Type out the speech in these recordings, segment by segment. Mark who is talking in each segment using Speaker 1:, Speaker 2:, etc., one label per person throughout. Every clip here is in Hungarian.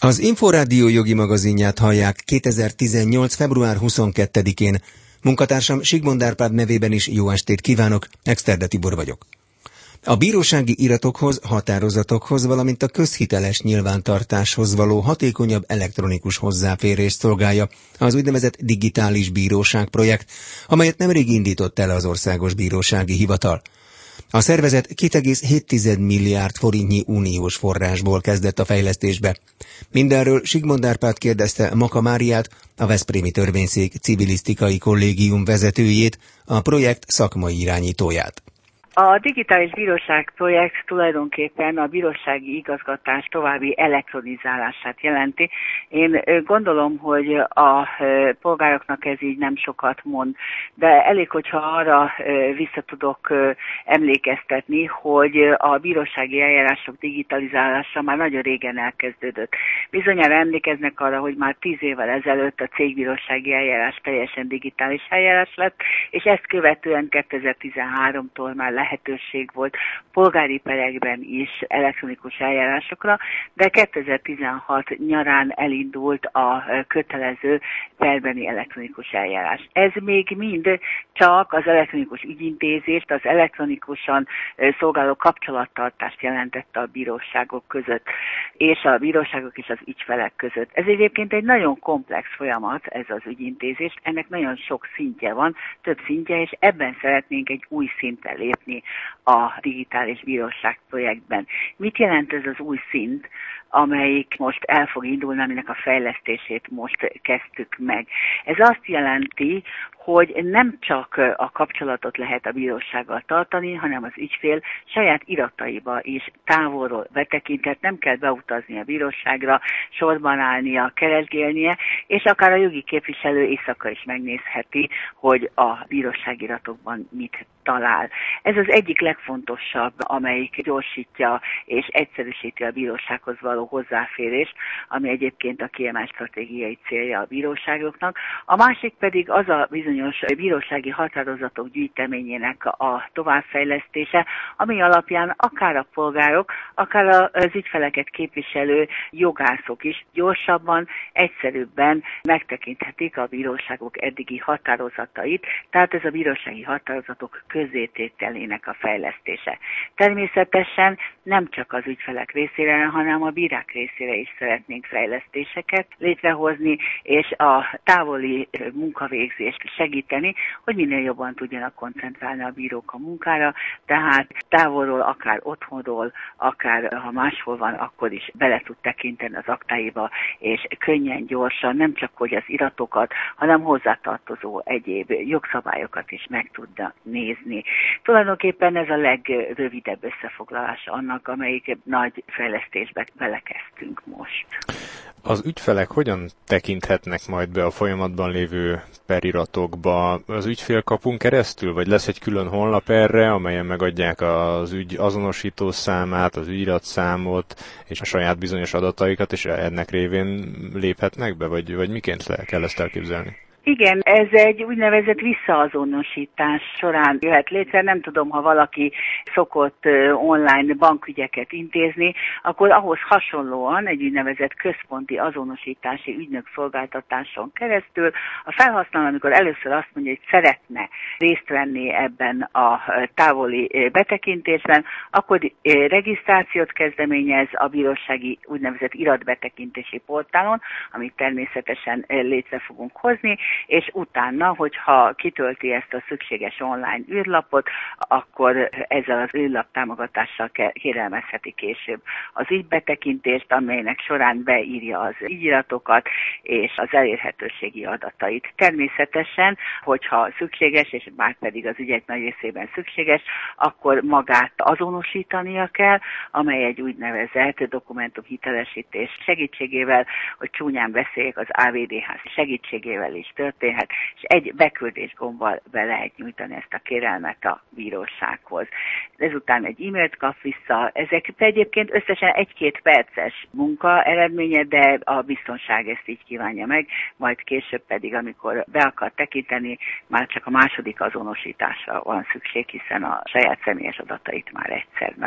Speaker 1: Az Inforádió jogi magazinját hallják 2018. február 22-én. Munkatársam Sigmond Árpád nevében is jó estét kívánok, Exterde Tibor vagyok. A bírósági iratokhoz, határozatokhoz, valamint a közhiteles nyilvántartáshoz való hatékonyabb elektronikus hozzáférést szolgálja az úgynevezett digitális bíróság projekt, amelyet nemrég indított el az Országos Bírósági Hivatal. A szervezet 2,7 milliárd forintnyi uniós forrásból kezdett a fejlesztésbe. Mindenről Sigmond Árpád kérdezte Maka Máriát, a Veszprémi Törvényszék Civilisztikai Kollégium vezetőjét, a projekt szakmai irányítóját.
Speaker 2: A digitális bíróság projekt tulajdonképpen a bírósági igazgatás további elektronizálását jelenti. Én gondolom, hogy a polgároknak ez így nem sokat mond, de elég, hogyha arra vissza tudok emlékeztetni, hogy a bírósági eljárások digitalizálása már nagyon régen elkezdődött. Bizonyára emlékeznek arra, hogy már 10 évvel ezelőtt a cégbírósági eljárás teljesen digitális eljárás lett, és ezt követően 2013-tól már lehetőség volt polgári perekben is elektronikus eljárásokra, de 2016 nyarán elindult a kötelező perbeni elektronikus eljárás. Ez még mind csak az elektronikus ügyintézést, az elektronikusan szolgáló kapcsolattartást jelentette a bíróságok között, és a bíróságok és az ügyfelek között. Ez egyébként egy nagyon komplex folyamat, ez az ügyintézés, ennek nagyon sok szintje van, több szintje, és ebben szeretnénk egy új szintre lépni a digitális bíróság projektben. Mit jelent ez az új szint, amelyik most el fog indulni, aminek a fejlesztését most kezdtük meg? Ez azt jelenti, hogy nem csak a kapcsolatot lehet a bírósággal tartani, hanem az ügyfél saját irataiba is távolról betekinthet, nem kell beutazni a bíróságra, sorban állnia, keresgélnie, és akár a jogi képviselő éjszaka is megnézheti, hogy a bíróságiratokban mit talál. Ez az egyik legfontosabb, amelyik gyorsítja és egyszerűsíti a bírósághoz való hozzáférést, ami egyébként a kiemelt stratégiai célja a bíróságoknak. A másik pedig az a bizonyos bírósági határozatok gyűjteményének a továbbfejlesztése, ami alapján akár a polgárok, akár az ügyfeleket képviselő jogászok is gyorsabban, egyszerűbben megtekinthetik a bíróságok eddigi határozatait, tehát ez a bírósági határozatok közzétételének a fejlesztése. Természetesen nem csak az ügyfelek részére, hanem a bírák részére is szeretnénk fejlesztéseket létrehozni, és a távoli munkavégzést segíteni, hogy minél jobban tudjanak koncentrálni a bírók a munkára, tehát távolról, akár otthonról, akár ha máshol van, akkor is bele tud tekinteni az aktáiba, és könnyen, gyorsan, nem csak hogy az iratokat, hanem hozzátartozó egyéb jogszabályokat is meg tudja nézni. Tulajdonképpen ez a legrövidebb összefoglalás annak, amelyik nagy fejlesztésbe belekezdtünk most.
Speaker 3: Az ügyfelek hogyan tekinthetnek majd be a folyamatban lévő periratokba? Az ügyfélkapun keresztül, vagy lesz egy külön honlap erre, amelyen megadják az ügy azonosító számát, az ügyiratszámot és a saját bizonyos adataikat, és ennek révén léphetnek be, vagy miként kell ezt elképzelni?
Speaker 2: Igen, ez egy úgynevezett visszaazonosítás során jöhet létre. Nem tudom, ha valaki szokott online bankügyeket intézni, akkor ahhoz hasonlóan egy úgynevezett központi azonosítási ügynök szolgáltatáson keresztül a felhasználó, amikor először azt mondja, hogy szeretne részt venni ebben a távoli betekintésben, akkor regisztrációt kezdeményez a bírósági úgynevezett iratbetekintési portálon, amit természetesen létre fogunk hozni, és utána, hogyha kitölti ezt a szükséges online űrlapot, akkor ezzel az űrlap támogatással kérelmezheti később az ügybetekintést, amelynek során beírja az ügyiratokat és az elérhetőségi adatait. Természetesen, hogyha szükséges, és már pedig az ügyek nagy részében szükséges, akkor magát azonosítania kell, amely egy úgynevezett dokumentumhitelesítés segítségével, hogy csúnyán beszéljek, az AVDH segítségével is történhet, és egy beküldés gombbal be lehet nyújtani ezt a kérelmet a bírósághoz. Ezután egy e-mailt kap vissza. Ezek egyébként összesen 1-2 perces munka eredménye, de a biztonság ezt így kívánja meg, majd később pedig, amikor be akar tekinteni, már csak a második azonosításra van szükség, hiszen a saját személyes adatait már egyszer megadta.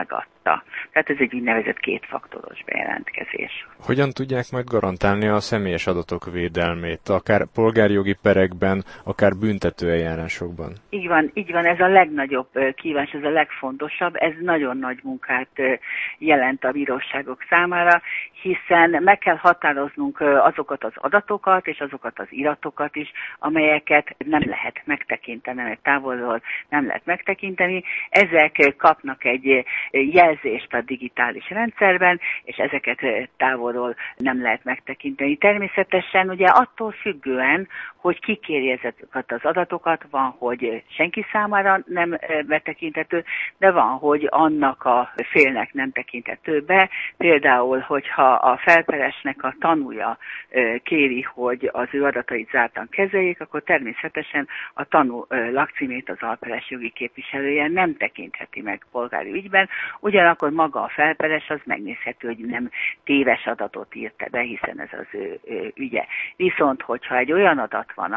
Speaker 2: írta. Tehát ez egy úgynevezett kétfaktoros bejelentkezés.
Speaker 3: Hogyan tudják majd garantálni a személyes adatok védelmét, akár polgárjogi perekben, akár büntető eljárásokban?
Speaker 2: Így van, ez a legnagyobb kívás, ez a legfontosabb, ez nagyon nagy munkát jelent a bíróságok számára, hiszen meg kell határoznunk azokat az adatokat és azokat az iratokat is, amelyeket nem lehet megtekinteni, mert távolról nem lehet megtekinteni. Ezek kapnak egy jelzést a digitális rendszerben, és ezeket távolról nem lehet megtekinteni. Természetesen ugye attól függően, hogy ki kéri ezeket az adatokat, van, hogy senki számára nem betekinthető, de van, hogy annak a félnek nem tekinthető be. Például, hogyha a felperesnek a tanúja kéri, hogy az ő adatait zártan kezeljék, akkor természetesen a tanú lakcímét az alperes jogi képviselője nem tekintheti meg polgári ügyben, ugyanakkor maga a felperes az megnézhető, hogy nem téves adatot írta be, hiszen ez az ő ügye. Viszont, hogyha egy olyan adat van,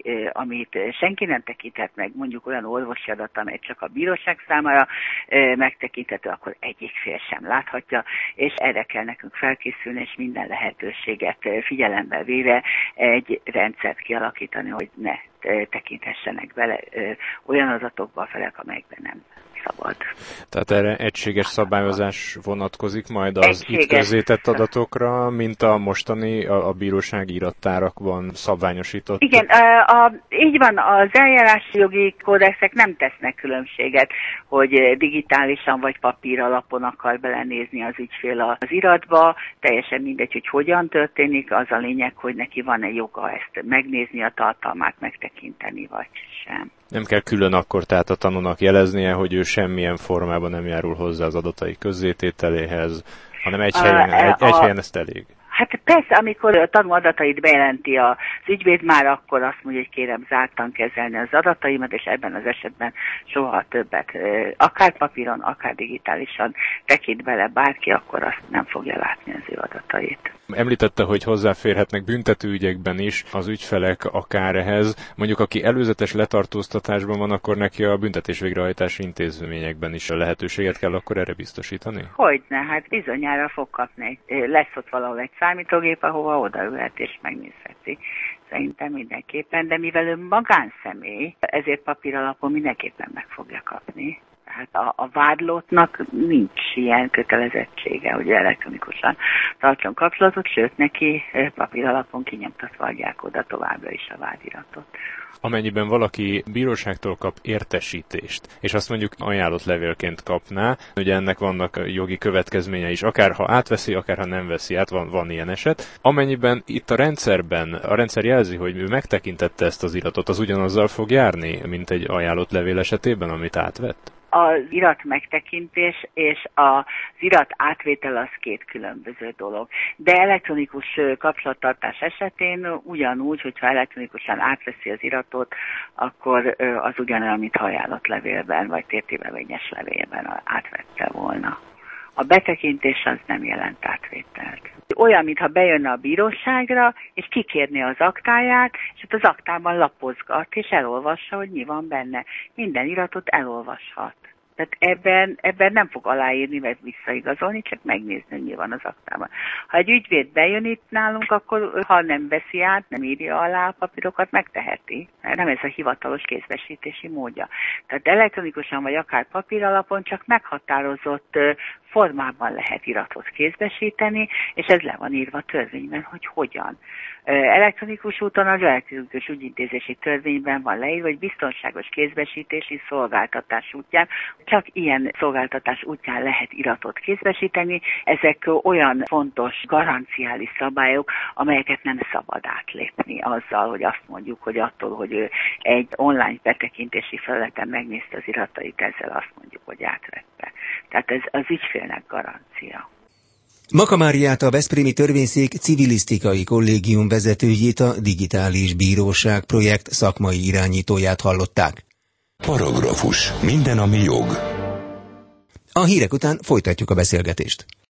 Speaker 2: amit senki nem tekinthet meg, mondjuk olyan orvosi adat, amely csak a bíróság számára megtekinthető, akkor egyik fél sem láthatja, és erre kell nekünk felkészülni, és minden lehetőséget figyelembe véve egy rendszert kialakítani, hogy ne tekinthessenek bele olyan adatokba a felek, amelyekben nem szabad.
Speaker 3: Tehát erre egységes szabályozás vonatkozik majd az itt közzétett adatokra, mint a mostani a bírósági irattárakban szabványosított?
Speaker 2: Igen, így van, az eljárási jogi kódexek nem tesznek különbséget, hogy digitálisan vagy papír alapon akar belenézni az ügyfél az iratba, teljesen mindegy, hogy hogyan történik, az a lényeg, hogy neki van-e joga ezt megnézni, a tartalmát megtekinteni, vagy sem.
Speaker 3: Nem kell külön akkor tehát a tanúnak jeleznie, hogy ő semmilyen formában nem járul hozzá az adatai közzétételéhez, hanem egy helyen ezt elég.
Speaker 2: Hát persze, amikor a tanú adatait bejelenti az ügyvéd, már akkor azt mondja, hogy kérem zártan kezelni az adataimat, és ebben az esetben soha többet, akár papíron, akár digitálisan tekint bele bárki, akkor azt nem fogja látni az ő adatait.
Speaker 3: Említette, hogy hozzáférhetnek büntetőügyekben is az ügyfelek akár ehhez. Mondjuk, aki előzetes letartóztatásban van, akkor neki a büntetésvégrehajtási intézményekben is a lehetőséget kell akkor erre biztosítani?
Speaker 2: Hogyne, hát bizonyára fog kapni. Lesz ott valahol egy számítógép, ahova odaülhet és megnézheti. Szerintem mindenképpen, de mivel ő magánszemély, ezért papír alapon mindenképpen meg fogja kapni. Tehát a vádlottnak nincs ilyen kötelezettsége, hogy elektronikusan tartson kapcsolatot, sőt neki papír alapon kinyomtatva adják oda továbbra is a vádiratot.
Speaker 3: Amennyiben valaki bíróságtól kap értesítést, és azt mondjuk ajánlott levélként kapná, ugye ennek vannak jogi következményei is, akár ha átveszi, akár ha nem veszi át, van ilyen eset. Amennyiben itt a rendszer jelzi, hogy ő megtekintette ezt az iratot, az ugyanazzal fog járni, mint egy ajánlott levél esetében, amit átvett?
Speaker 2: Az irat megtekintés és az irat átvétel az két különböző dolog. De elektronikus kapcsolattartás esetén ugyanúgy, hogyha elektronikusan átveszi az iratot, akkor az ugyanolyan, mint ajánlott levélben vagy tértébevényes levélben átvette volna. A betekintés az nem jelent átvételt. Olyan, mintha bejönne a bíróságra, és kikérné az aktáját, és ott az aktában lapozgat, és elolvassa, hogy mi van benne. Minden iratot elolvashat. Tehát ebben nem fog aláírni, vagy visszaigazolni, csak megnézni, hogy mi van az aktában. Ha egy ügyvéd bejön itt nálunk, akkor ha nem veszi át, nem írja alá a papírokat, megteheti. Nem ez a hivatalos kézbesítési módja. Tehát elektronikusan vagy akár papír alapon csak meghatározott formában lehet iratot kézbesíteni, és ez le van írva a törvényben, hogy hogyan. Elektronikus úton az elektronikus ügyintézési törvényben van leírva, hogy biztonságos kézbesítési szolgáltatás útján, csak ilyen szolgáltatás útján lehet iratot kézbesíteni. Ezek olyan fontos garanciális szabályok, amelyeket nem szabad átlépni azzal, hogy azt mondjuk, hogy attól, hogy ő egy online betekintési felületen megnézte az iratait, ezzel azt mondjuk, hogy átvette. Tehát ez az ügyfélnek garancia.
Speaker 1: Maka Máriát, a Veszprémi Törvényszék civilisztikai kollégium vezetőjét, a Digitális Bíróság projekt szakmai irányítóját hallották.
Speaker 4: Paragrafus. Minden, ami jog.
Speaker 1: A hírek után folytatjuk a beszélgetést.